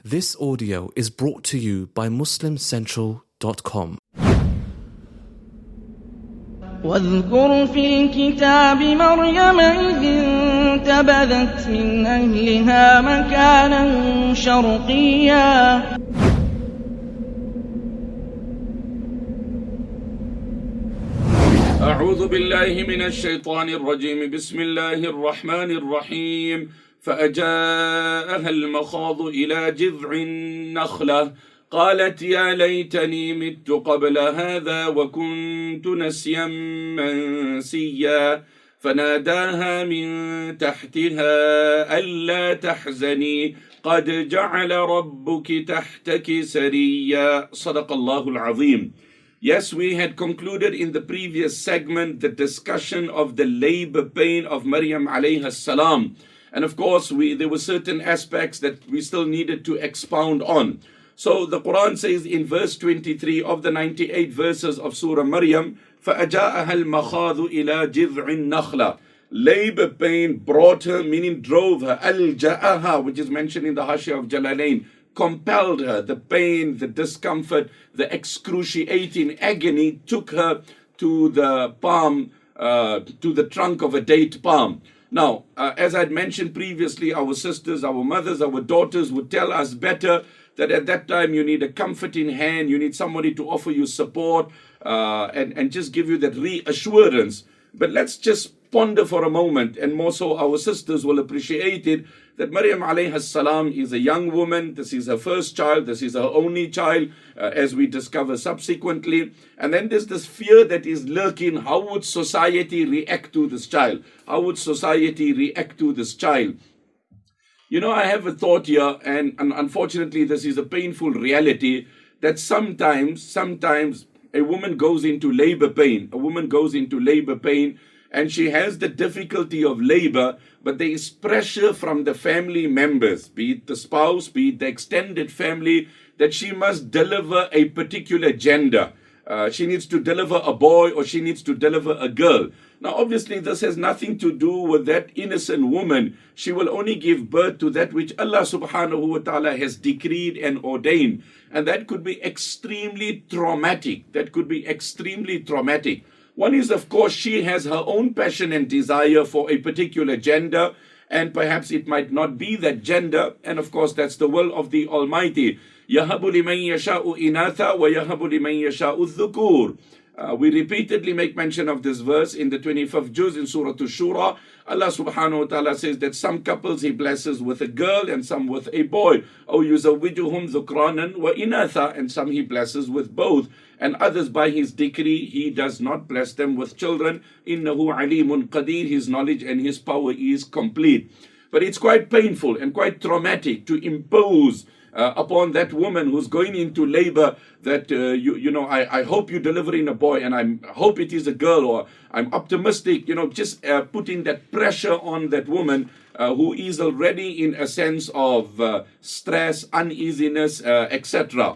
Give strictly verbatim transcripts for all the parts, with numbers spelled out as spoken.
This audio is brought to you by muslim central dot com. واذكر في الكتاب مريم إذ انتبذت من أهلها مكانا شرقيا أعوذ بالله من الشيطان الرجيم. بسم الله الرحمن الرحيم. فأجاءها المخاض إلى جذع النخلة قالت يا ليتني مت قبل هذا وكنت نسيا منسيا فناداها من تحتها ألا تحزني قد جعل ربك تحتك سريا. صدق الله العظيم. Yes, we had concluded in the previous segment the discussion of the labor pain of Maryam alayhi salam. And of course, we, there were certain aspects that we still needed to expound on. So the Quran says in verse twenty-three of the ninety-eight verses of Surah Maryam, فَأَجَاءَهَا الْمَخَاضُ إِلَى جِذْعِ النَّخْلَةِ. Labor pain brought her, meaning drove her. Al-Ja'aha, which is mentioned in the Hashia of Jalalain, compelled her. The pain, the discomfort, the excruciating agony took her to the palm, uh, to the trunk of a date palm. Now, uh, as I'd mentioned previously, our sisters, our mothers, our daughters would tell us better that at that time you need a comforting hand, you need somebody to offer you support uh, and, and just give you that reassurance. But let's just ponder for a moment, and more so our sisters will appreciate it, that Maryam alayhi salam is a young woman. This is her first child. This is her only child, uh, as we discover subsequently. And then there's this fear that is lurking. How would society react to this child? How would society react to this child? You know, I have a thought here, and, and unfortunately this is a painful reality, that sometimes, sometimes a woman goes into labor pain. A woman goes into labor pain and she has the difficulty of labor, but there is pressure from the family members, be it the spouse, be it the extended family, that she must deliver a particular gender. Uh, she needs to deliver a boy or she needs to deliver a girl. Now, obviously, this has nothing to do with that innocent woman. She will only give birth to that which Allah subhanahu wa ta'ala has decreed and ordained. And that could be extremely traumatic. That could be extremely traumatic. One is, of course, she has her own passion and desire for a particular gender, and perhaps it might not be that gender, and of course, that's the will of the Almighty. يَهَبُ لِمَنْ يَشَاءُ إِنَاثًا وَيَهَبُ لِمَنْ يَشَاءُ الذُّكُورِ. Uh, we repeatedly make mention of this verse in the twenty-fifth juz in Surah Ash-Shura. Allah subhanahu wa ta'ala says that some couples He blesses with a girl and some with a boy. أَوْ يُزَوِّجُهُمْ ذُكْرَانًا وَإِنَاثًا. And some He blesses with both. And others by His decree, He does not bless them with children. إِنَّهُ عَلِيمٌ قَدِيرٌ. His knowledge and His power is complete. But it's quite painful and quite traumatic to impose Uh, upon that woman who's going into labor that, uh, you you know, I, I hope you're delivering a boy and I'm, I hope it is a girl, or I'm optimistic, you know, just uh, putting that pressure on that woman uh, who is already in a sense of uh, stress, uneasiness, uh, et cetera.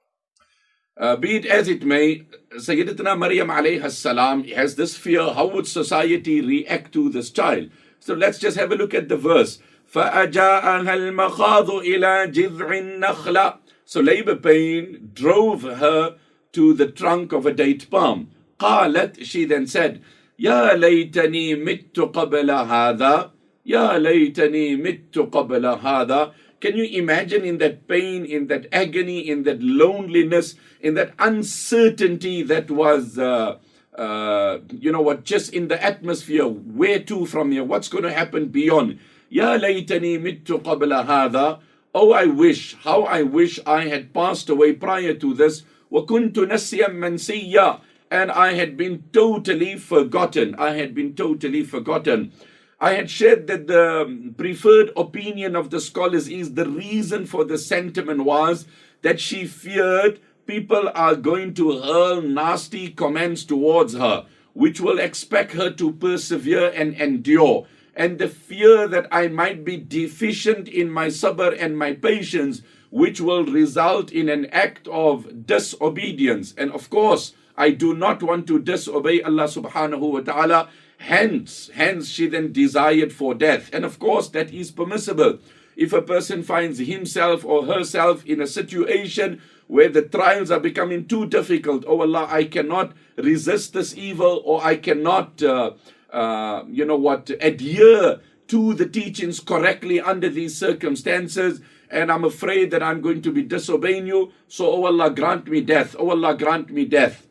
Uh, be it as it may, Sayyidatuna Maryam alayhi salam has this fear. How would society react to this child? So let's just have a look at the verse. فَأَجَاءَهَا الْمَخَاضُ إِلَى جِذْعِ النَّخْلَةِ. So labor pain drove her to the trunk of a date palm. قالت, she then said, يَا لَيْتَنِي مِتُّ قَبْلَ هَذَا. يَا لَيْتَنِي مِتُّ قَبْلَ هَذَا. Can you imagine in that pain, in that agony, in that loneliness, in that uncertainty that was, uh, uh, you know what, just in the atmosphere, where to from here, what's going to happen beyond? Ya laytani mittu qabla hadha. Oh, I wish, how I wish I had passed away prior to this. Wa kuntu nasiyan mansiya. And I had been totally forgotten. I had been totally forgotten. I had shared that the preferred opinion of the scholars is the reason for the sentiment was that she feared people are going to hurl nasty comments towards her, which will expect her to persevere and endure. And the fear that I might be deficient in my sabr and my patience, which will result in an act of disobedience. And of course, I do not want to disobey Allah subhanahu wa ta'ala. Hence, hence she then desired for death. And of course, that is permissible. if a person finds himself or herself in a situation where the trials are becoming too difficult, oh Allah, I cannot resist this evil, or I cannot, uh, uh, you know what, adhere to the teachings correctly under these circumstances, and I'm afraid that I'm going to be disobeying you, so oh Allah, grant me death, oh Allah, grant me death.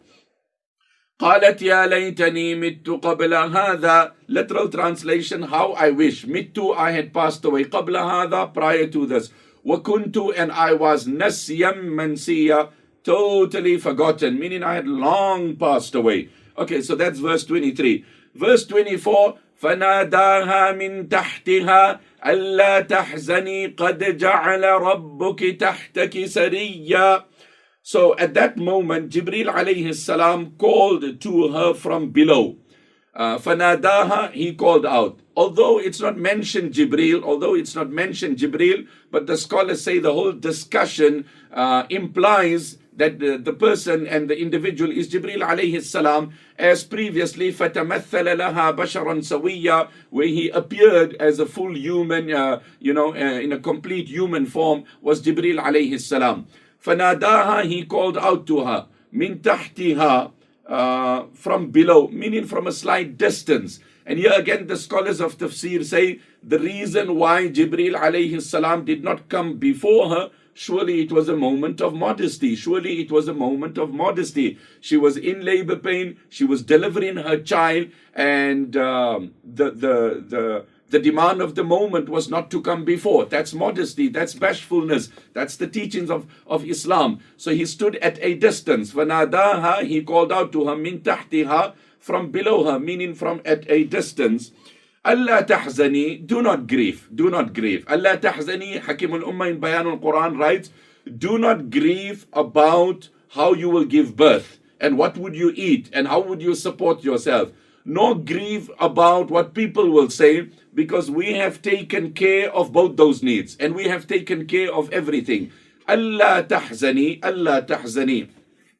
قالت يا ليتني مت قبل هذا. Literal translation, how I wish. مت, I had passed away. قبل هذا, prior to this. وكنت, and I was نسيا منسيا, totally forgotten, meaning I had long passed away. Okay, so that's verse twenty-three. Verse twenty-four, فناداها من تحتها ألا تحزني قد جعل ربك تحتك سريا. So at that moment, Jibreel alayhi salam called to her from below. Uh, فَنَادَاهَا, he called out. Although it's not mentioned Jibreel, although it's not mentioned Jibreel, but the scholars say the whole discussion uh, implies that the, the person and the individual is Jibreel alayhi salam, as previously فَتَمَثَّلَ لَهَا بَشَرًا سَوِيًّا, where he appeared as a full human, uh, you know, uh, in a complete human form, was Jibreel alayhi salam. فَنَادَاهَا, he called out to her, مِن تَحْتِهَا, uh, from below, meaning from a slight distance. And here again the scholars of tafsir say the reason why Jibreel alayhi salam did not come before her, surely it was a moment of modesty. Surely it was a moment of modesty. She was in labor pain, she was delivering her child, and um, the, the, the, the demand of the moment was not to come before. That's modesty, that's bashfulness, that's the teachings of, of Islam. So he stood at a distance. فَنَادَاهَا, he called out to her, مِن تَحْتِهَا, from below her, meaning from at a distance. أَلَّا تَحْزَنِي, do not grieve, do not grieve. أَلَّا تَحْزَنِي, Hakim al-Ummah in Bayan al-Quran writes, do not grieve about how you will give birth, and what would you eat, and how would you support yourself. Nor grieve about what people will say, because we have taken care of both those needs, and we have taken care of everything. أَلَّا تَحْزَنِي, أَلَّا تَحْزَنِي.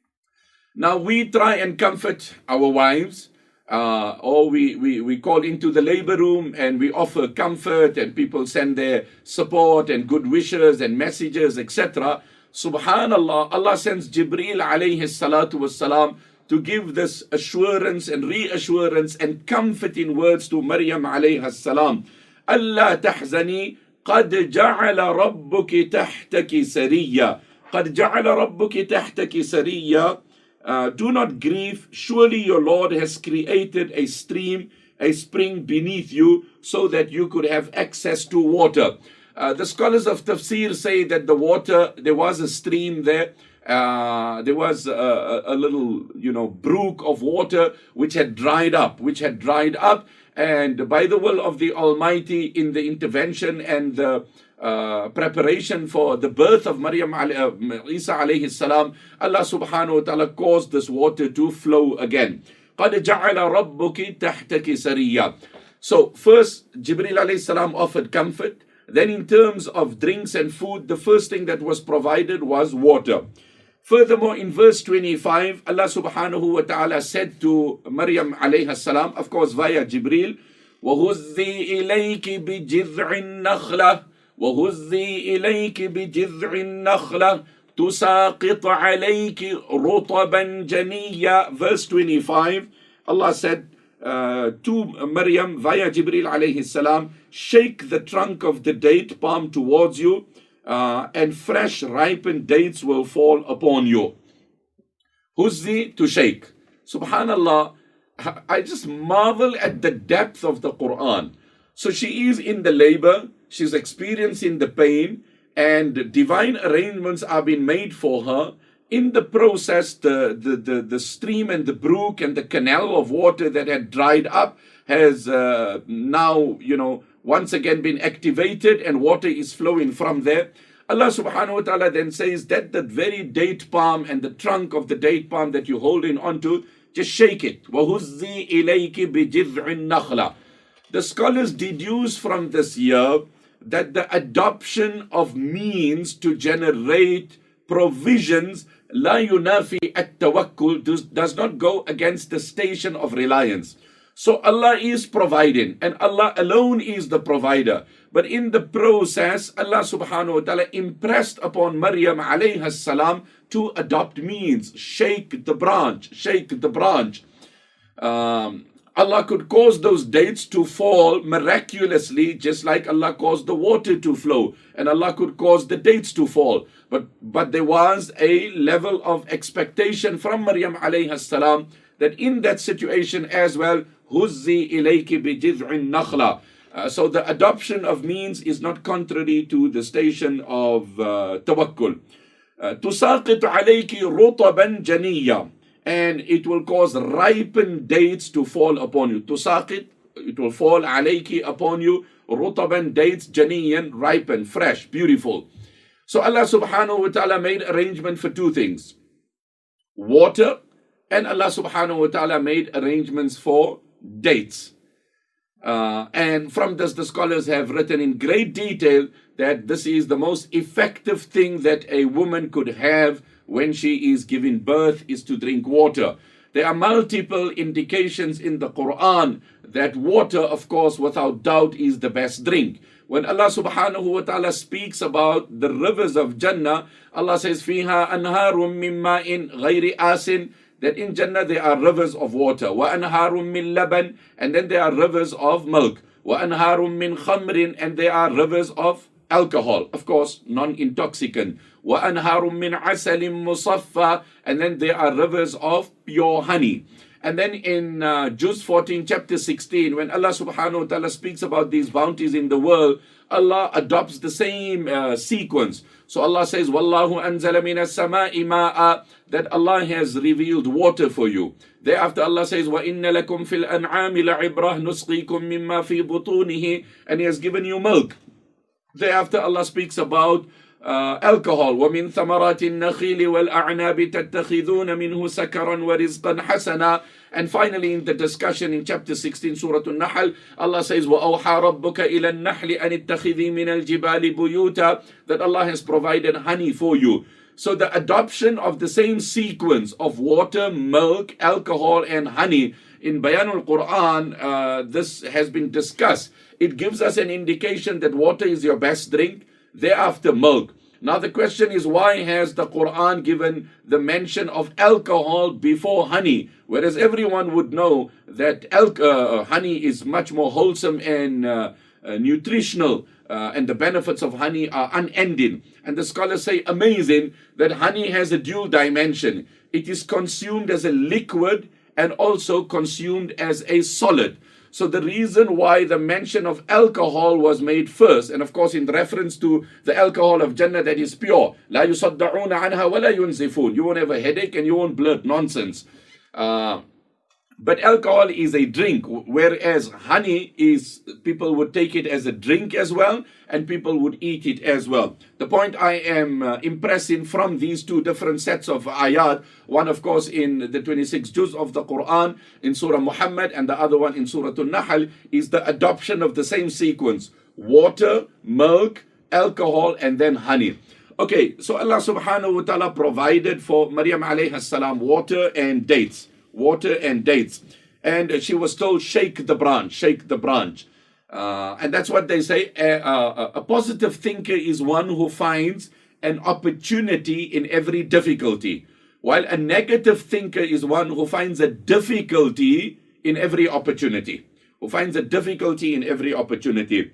Now we try and comfort our wives, uh, or we, we, we call into the labor room and we offer comfort, and people send their support and good wishes and messages, et cetera. Subhanallah, Allah sends Jibreel alayhi salatu wassalam to give this assurance and reassurance and comforting words to Maryam alayhi salam. أَلَّا تَحْزَنِي قَدْ جَعَلَ رَبُّكِ تَحْتَكِ سَرِيًّا. قَدْ جَعَلَ رَبُّكِ تَحْتَكِ سَرِيًّا. Uh, do not grieve, surely your Lord has created a stream, a spring beneath you, so that you could have access to water. Uh, the scholars of tafsir say that the water, there was a stream there, uh, there was a, a little, you know, brook of water which had dried up, which had dried up, and by the will of the Almighty, in the intervention and the Uh, preparation for the birth of Maryam, uh, Isa alayhi salam, Allah subhanahu wa ta'ala caused this water to flow again. قَدْ جَعَلَ رَبُّكِ تَحْتَكِ سَرِيًّا. So first Jibreel alayhi salam offered comfort. Then in terms of drinks and food, the first thing that was provided was water. Furthermore, in verse twenty-five, Allah subhanahu wa ta'ala said to Maryam alayhi salam, of course via Jibreel, وَهُزِّي إِلَيْكِ بِجِذْعِ النَّخْلَةِ وَهُزِّي إِلَيْكِ بِجِذْعِ النَّخْلَةِ تُسَاقِطْ عَلَيْكِ رُطَبًا جَنِيًّا. Verse twenty-five, Allah said uh, to Maryam via Jibreel alayhi salam, shake the trunk of the date palm towards you, uh, and fresh ripened dates will fall upon you. Huzzi, to shake. Subhanallah, I just marvel at the depth of the Quran. So she is in the labor, she's experiencing the pain, and divine arrangements are being made for her. In the process, the, the, the, the stream and the brook and the canal of water that had dried up has uh, now, you know, once again been activated, and water is flowing from there. Allah subhanahu wa ta'ala then says that the very date palm and the trunk of the date palm that you're holding onto, just shake it. وَهُزِّي إِلَيْكِ بِجِذْعِ النَّخْلَةِ. The scholars deduce from this here that the adoption of means to generate provisions la yunafi at-tawakkul does not go against the station of reliance. So Allah is providing, and Allah alone is the provider. But in the process, Allah subhanahu wa ta'ala impressed upon Maryam alayhi salam to adopt means. Shake the branch, shake the branch. Um, Allah could cause those dates to fall miraculously, just like Allah caused the water to flow, and Allah could cause the dates to fall. But but there was a level of expectation from Maryam alayhi salam that in that situation as well, huzzi ilayki bi jiz'in nakhla. Uh, so the adoption of means is not contrary to the station of uh, tawakkul. Tusaqit alayki rutaban janiyya. And it will cause ripened dates to fall upon you. Tusaqit, it will fall alayki upon you. Rutaban, dates, janiyan, ripen, fresh, beautiful. So Allah subhanahu wa ta'ala made arrangement for two things. Water, and Allah subhanahu wa ta'ala made arrangements for dates. Uh, and from this, the scholars have written in great detail that this is the most effective thing that a woman could have when she is giving birth, is to drink water. There are multiple indications in the Quran that water, of course, without doubt, is the best drink. When Allah subhanahu wa ta'ala speaks about the rivers of Jannah, Allah says, فِيهَا أَنْهَارٌ مِّن مَّاءٍ غَيْرِ آسٍ, that in Jannah there are rivers of water. وَأَنْهَارٌ مِّن لَبَنٍ, and then there are rivers of milk. وَأَنْهَارٌ مِّن خَمْرٍ, and there are rivers of alcohol, of course, non-intoxicant. وَأَنْهَارٌ مِّنْ عَسَلٍ مُصَفَّى, and then there are rivers of pure honey. And then in uh, Juz fourteen, chapter sixteen, when Allah subhanahu wa ta'ala speaks about these bounties in the world, Allah adopts the same uh, sequence. So Allah says, وَاللَّهُ أَنزَلَ مِنَ السَّمَاءِ مَاءً, that Allah has revealed water for you. Thereafter Allah says, وَإِنَّ لَكُمْ فِي الْأَنْعَامِ لَعِبْرَةً نُسْقِيكُم مِّمَّا فِي بُطُونِهِ, and He has given you milk. Thereafter Allah speaks about uh, alcohol. وَمِن ثَمَرَاتِ النَّخِيلِ وَالْأَعْنَابِ تَتَّخِذُونَ مِنْهُ سَكَرًا وَرِزْقًا حَسَنًا. And finally, in the discussion in chapter sixteen, Surah An-Nahl, Allah says, وَأَوْحَى رَبُّكَ إِلَى النَّحْلِ أَنِ اتَّخِذِي مِنَ الْجِبَالِ بُيُوتًا, that Allah has provided honey for you. So the adoption of the same sequence of water, milk, alcohol, and honey in Bayanul Quran, uh, this has been discussed. It gives us an indication that water is your best drink, thereafter milk. Now the question is, why has the Quran given the mention of alcohol before honey? Whereas everyone would know that al- uh, honey is much more wholesome and uh, uh, nutritional, uh, and the benefits of honey are unending. And the scholars say, amazing, that honey has a dual dimension. It is consumed as a liquid and also consumed as a solid. So the reason why the mention of alcohol was made first, and of course in reference to the alcohol of Jannah that is pure, لا يصدعون عنها ولا ينزفون, you won't have a headache and you won't blurt nonsense. Uh, but alcohol is a drink, whereas honey is, people would take it as a drink as well, and people would eat it as well. The point I am uh, impressing from these two different sets of ayat, one of course in the twenty-sixth juz of the Quran in Surah Muhammad, and the other one in Surah An-Nahl, is the adoption of the same sequence: water, milk, alcohol, and then honey. Okay, so Allah subhanahu wa ta'ala provided for Maryam alayhi salam water and dates. Water and dates. And she was told, shake the branch, shake the branch. Uh, and that's what they say. A, a, a positive thinker is one who finds an opportunity in every difficulty, while a negative thinker is one who finds a difficulty in every opportunity. Who finds a difficulty in every opportunity.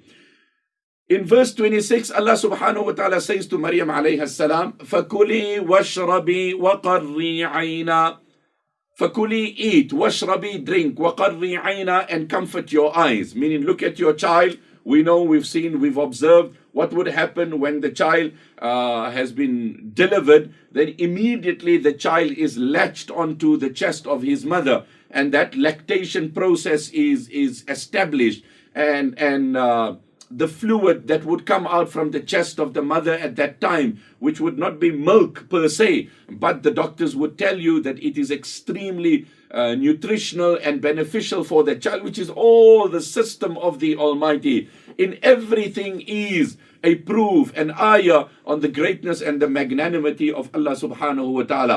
In verse twenty-six, Allah subhanahu wa ta'ala says to Maryam alayhi salam, فَكُلِي وَاشْرَبِي وَقَرِّي عَيْنًا. فَكُلِي, eat, وَاشْرَبِي, drink, وَقَرِّي عَيْنًا, and comfort your eyes. Meaning, look at your child. We know, we've seen, we've observed what would happen when the child uh, has been delivered. Then immediately the child is latched onto the chest of his mother, and that lactation process is, is established. And, and uh, the fluid that would come out from the chest of the mother at that time, which would not be milk per se, but the doctors would tell you that it is extremely uh, nutritional and beneficial for the child, which is all the system of the Almighty. In everything is a proof, an ayah on the greatness and the magnanimity of Allah subhanahu wa ta'ala.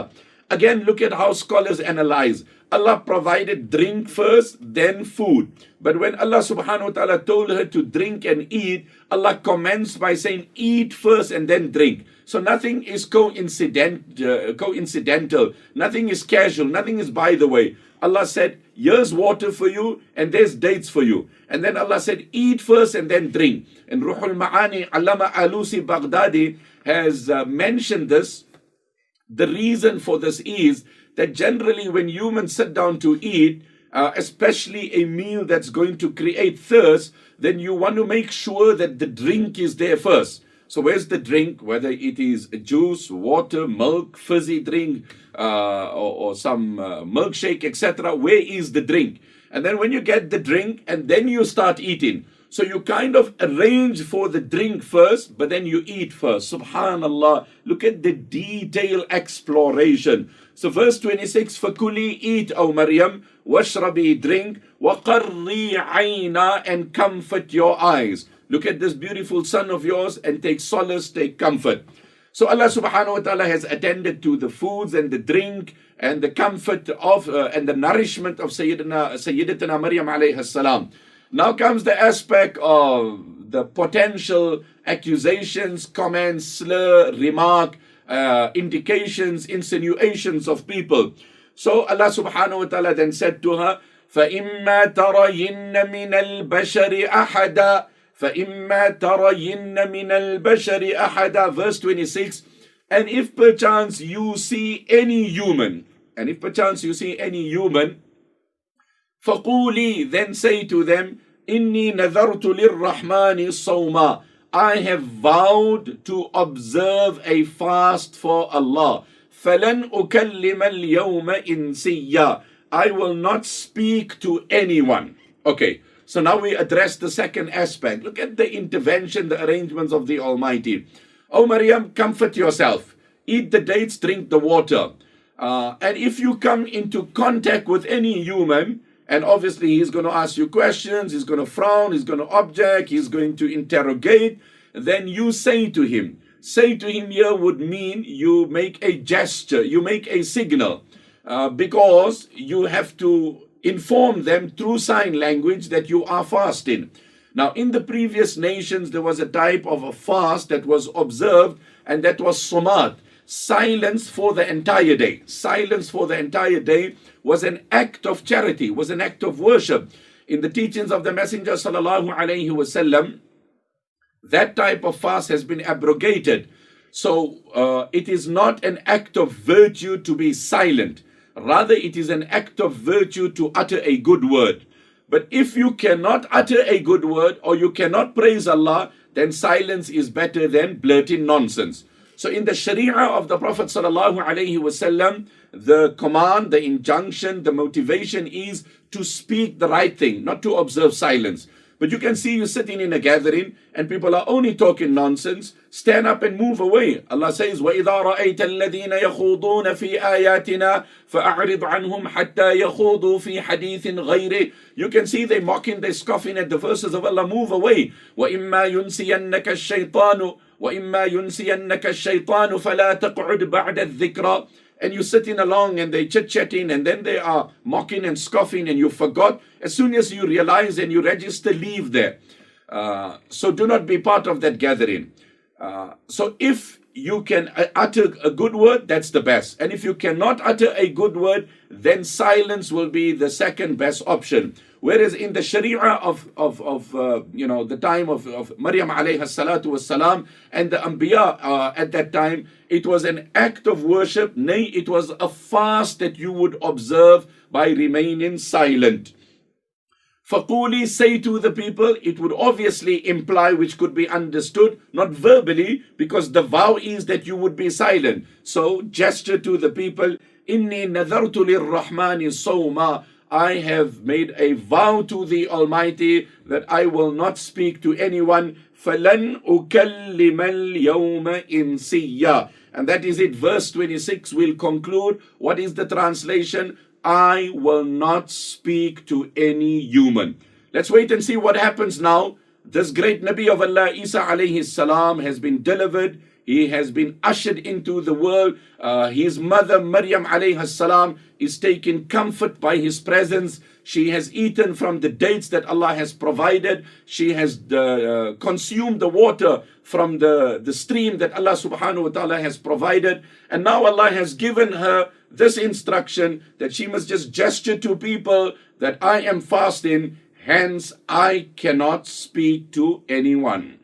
Again, look at how scholars analyze. Allah provided drink first, then food. But when Allah subhanahu wa ta'ala told her to drink and eat, Allah commenced by saying, eat first and then drink. So nothing is coincident, uh, coincidental, nothing is casual, nothing is by the way. Allah said, here's water for you and there's dates for you. And then Allah said, eat first and then drink. And Ruhul Ma'ani, Allama Alusi Baghdadi has uh, mentioned this. The reason for this is that generally when humans sit down to eat, uh, especially a meal that's going to create thirst, then you want to make sure that the drink is there first. So where's the drink? Whether it is juice, water, milk, fizzy drink, uh, or, or some uh, milkshake, et cetera. Where is the drink? And then when you get the drink, and then you start eating. So you kind of arrange for the drink first, but then you eat first. Subhanallah. Look at the detailed exploration. So verse twenty-six, فَكُلِي eat, O Maryam, وَاشْرَبِي drink, وَقَرِّي عَيْنَا and comfort your eyes. Look at this beautiful son of yours and take solace, take comfort. So Allah subhanahu wa ta'ala has attended to the foods and the drink and the comfort of uh, and the nourishment of Sayyidina, Sayyidatina Maryam alayhi salam. Now comes the aspect of the potential accusations, comments, slur, remark, uh, indications, insinuations of people. So Allah subhanahu wa ta'ala then said to her, فَإِمَّا تَرَيِنَّ مِنَ الْبَشَرِ أَحَدًا فَإِمَّا تَرَيِنَّ مِنَ الْبَشَرِ أَحَدًا Verse twenty-six, and if perchance you see any human, and if perchance you see any human, فَقُولِي then say to them, إِنِّي نَذَرْتُ لِلرَّحْمَنِ صَوْمًا I have vowed to observe a fast for Allah. فَلَنْ أُكَلِّمَ الْيَوْمَ إِنْسِيًّا I will not speak to anyone. Okay. So now we address the second aspect. Look at the intervention, the arrangements of the Almighty. Oh Maryam, comfort yourself. Eat the dates, drink the water. Uh, and if you come into contact with any human, and obviously he's going to ask you questions, he's going to frown, he's going to object, he's going to interrogate, then you say to him. Say to him here would mean you make a gesture, you make a signal. Uh, because you have to inform them through sign language that you are fasting. Now, in the previous nations, there was a type of a fast that was observed, and that was sumat, silence for the entire day. Silence for the entire day was an act of charity, was an act of worship. In the teachings of the Messenger sallallahu alaihi wasallam, that type of fast has been abrogated. So uh, it is not an act of virtue to be silent. Rather, it is an act of virtue to utter a good word. But if you cannot utter a good word or you cannot praise Allah, then silence is better than blurting nonsense. So in the Sharia of the Prophet sallallahu alaihi wasallam, the command, the injunction, the motivation is to speak the right thing, not to observe silence. But you can see you sitting in a gathering and people are only talking nonsense. Stand up and move away. Allah says, وَإِذَا رَأَيْتَ الَّذِينَ يَخُوضُونَ فِي آيَاتِنَا فَأَعْرِضْ عَنْهُمْ حَتَّى يَخُوضُوا فِي حَدِيثٍ غَيْرِهِ You can see they mocking, they scoffing at the verses of Allah. Move away. وَإِمَّا يُنْسِيَنَّكَ الشَّيْطَانُ وَإِمَّا يُنْسِيَنَّكَ الشَّيْطَانُ فَلَا تَقْعُدْ بَعْدَ الذِّكْرَى And you're sitting along and they chit-chatting and then they are mocking and scoffing and you forgot. As soon as you realize and you register, leave there. Uh, so do not be part of that gathering. Uh, so if you can utter a good word, that's the best. And if you cannot utter a good word, then silence will be the second best option. Whereas in the Sharia of, of, of uh, you know, the time of, of Maryam alayhi salatu wassalam and the Anbiya uh, at that time, it was an act of worship. Nay, it was a fast that you would observe by remaining silent. Faquli, say to the people, it would obviously imply, which could be understood, not verbally, because the vow is that you would be silent. So gesture to the people, Inni nadartu lirrahmani sawma. I have made a vow to the Almighty that I will not speak to anyone. فَلَنْ أُكَلِّمَ الْيَوْمَ إِنْسِيًّا And that is it. Verse twenty-six will conclude. What is the translation? I will not speak to any human. Let's wait and see what happens now. This great Nabi of Allah, Isa alayhi salam, has been delivered. He has been ushered into the world. Uh, his mother, Maryam alayhi salam, is taken comfort by his presence. She has eaten from the dates that Allah has provided. She has uh, consumed the water from the, the stream that Allah subhanahu wa ta'ala has provided. And now Allah has given her this instruction that she must just gesture to people that I am fasting, hence I cannot speak to anyone.